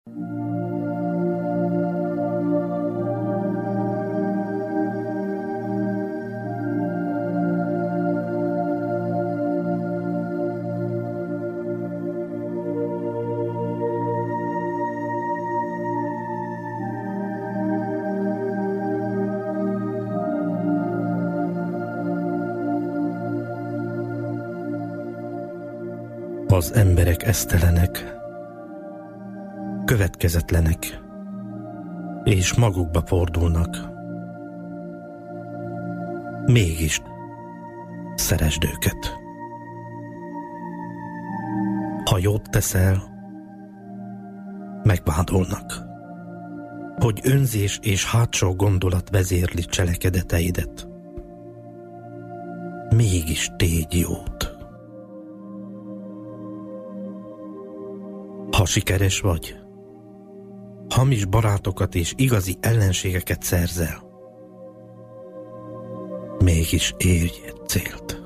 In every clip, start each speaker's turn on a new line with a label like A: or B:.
A: Az emberek esztelenek, következetlenek, és magukba fordulnak. Mégis szeresd őket. Ha jót teszel, megvádolnak, hogy önzés és hátsó gondolat vezérli cselekedeteidet. Mégis tégy jót. Ha sikeres vagy, hamis barátokat és igazi ellenségeket szerzel, mégis érj egy célt.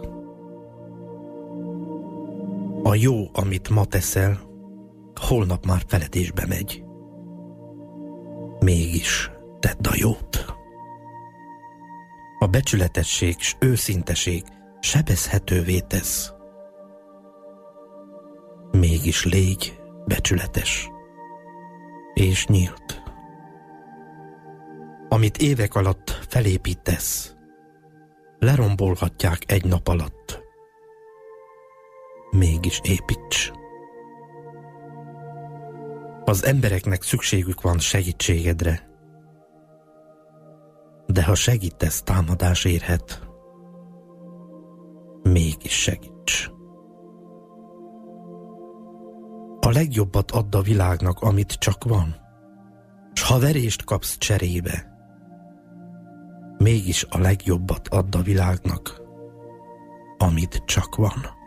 A: A jó, amit ma teszel, holnap már feledésbe megy. Mégis tedd a jót. A becsületesség s őszinteség sebezhetővé tesz. Mégis légy becsületes és nyílt. Amit évek alatt felépítesz, lerombolhatják egy nap alatt. Mégis építs. Az embereknek szükségük van segítségedre, de ha segítesz, támadás érhet. Mégis segíts. A legjobbat add a világnak, amit csak van, s ha verést kapsz cserébe, mégis a legjobbat add a világnak, amit csak van.